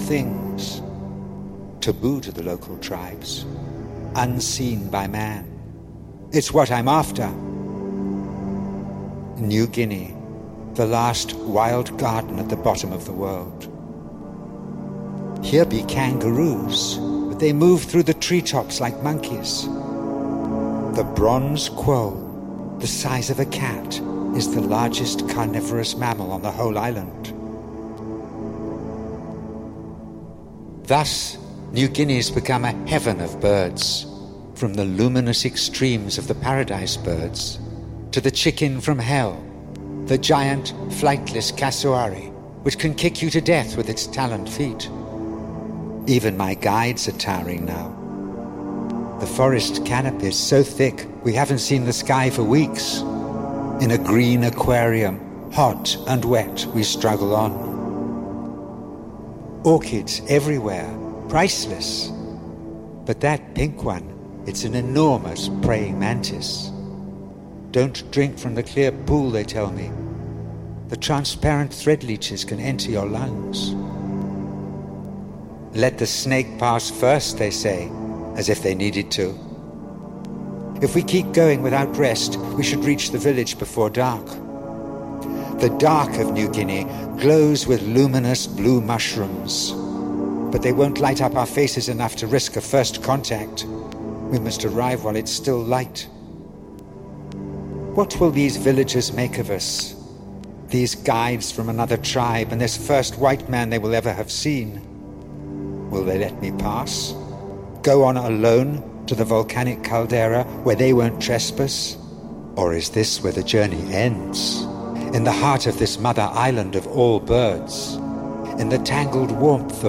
things, taboo to the local tribes, unseen by man. It's what I'm after. New Guinea, the last wild garden at the bottom of the world. Here be kangaroos, but they move through the treetops like monkeys. The bronze quoll, the size of a cat, is the largest carnivorous mammal on the whole island. Thus, New Guinea's become a heaven of birds, from the luminous extremes of the paradise birds to the chicken from hell, the giant flightless cassowary, which can kick you to death with its taloned feet. Even my guides are tiring now. The forest canopy is so thick we haven't seen the sky for weeks. In a green aquarium, hot and wet, we struggle on. Orchids everywhere, priceless. But that pink one, it's an enormous praying mantis. Don't drink from the clear pool, they tell me. The transparent thread leeches can enter your lungs. Let the snake pass first, they say, as if they needed to. If we keep going without rest, we should reach the village before dark. The dark of New Guinea glows with luminous blue mushrooms, but they won't light up our faces enough to risk a first contact. We must arrive while it's still light. What will these villagers make of us? These guides from another tribe and this first white man they will ever have seen? Will they let me pass? Go on alone to the volcanic caldera where they won't trespass? Or is this where the journey ends? In the heart of this mother island of all birds? In the tangled warmth of